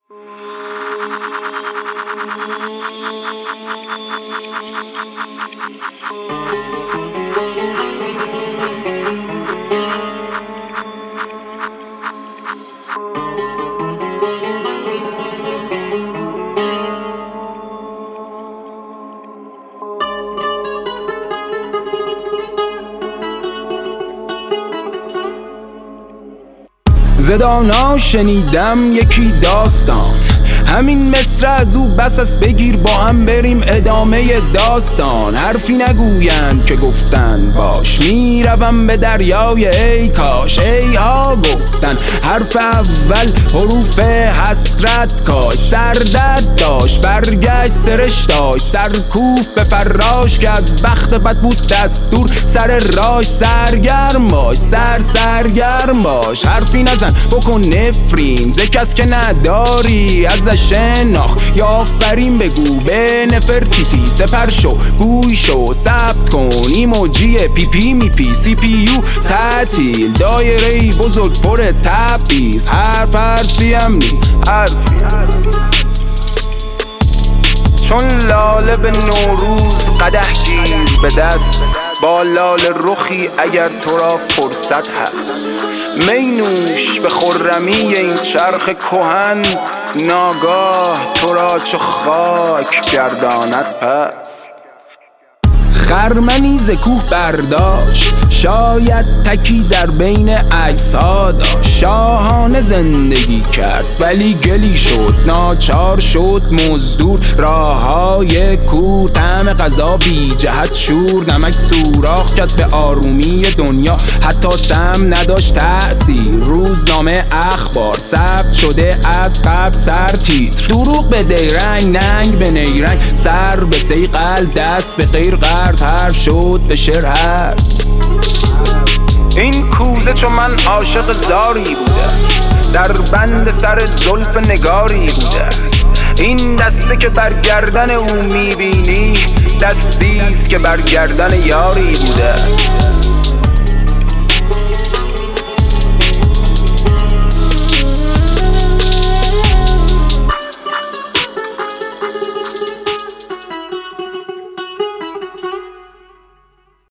ز دانا شنیدم یکی داستان، همین مصر از او بس است، بگیر با هم بریم ادامه داستان. حرفی نگویند که گفتن باش، میروم به دریای ای کاش. ای ها گفتن حرف اول حروف حسرت کاش. سردرد داشت برگشت سرش داشت، سرکوف به فراش که از بخت بد بود دستور. سر راش سرگرم باش، سرگرم باش. حرفی نزن بکن نفرین ز کس که نداری ازش شناخت، یا آفرین بگو به نفرتیتی. سپر شو گوی شو ثبت کن ایموجی پی پی می پی. سی پی یو تعطیل دایره‌ای بزرگ پر تبعیض. حرفی هم نیست چون لاله به نوروز قدح گیر به دست. با لاله رخی اگر تو را فرصت هست، می نوش به خرمی این چرخ کهن. ناگاه تو را چو خاک گرداند پس. خرمنی ز کوه برداشت، شاید تکی در بین اجزا داشت. شاهانه زندگی کرد ولی گلی شد، ناچار شد مزدور. راههای کوه طعم غذا بی جهت شور. نمک سوراخ کرد به آرومی دنیا، حتی سم نداشت تأثیر. روزنامه اخبار ثبت شده از قبل سرتیتر. دروغ به دیرنگ ننگ به نیرنگ، سر به صیقل دست به غیر قرض. حرف شد به شعر حرف. این کوزه چون من عاشق زاری بوده، در بند سر زلف نگاری بوده. این دسته که بر گردن او میبینی، دستیست که بر گردن یاری بوده.